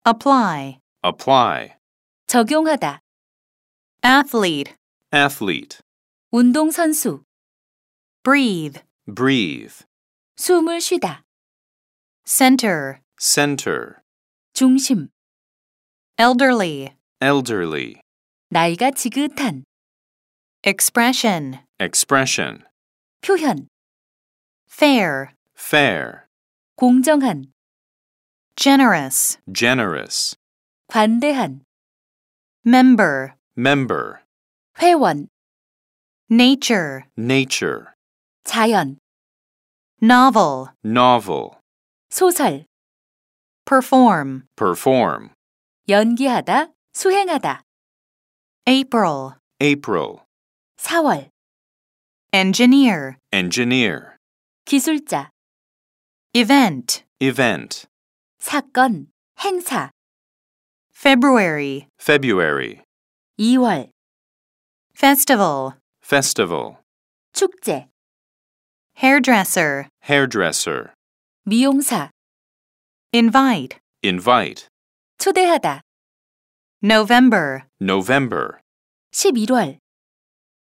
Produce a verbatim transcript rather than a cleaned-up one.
apply, apply, 적용하다, athlete, athlete, 운동선수, breathe, breathe, 숨을 쉬다, center, center, 중심, elderly, elderly, 나이가 지긋한, expression, expression, 표현, fair, fair, 공정한, generous, generous, 관대한, member, member, 회원, nature, nature, 자연, novel, novel, 소설, perform, perform, 연기하다, 수행하다, April, April, 사월, engineer, engineer, 기술자, event, event, 사건, 행사, February, February, 이월, festival, festival, 축제, hairdresser, hairdresser, 미용사, invite, invite, 초대하다, November, November, 십일월,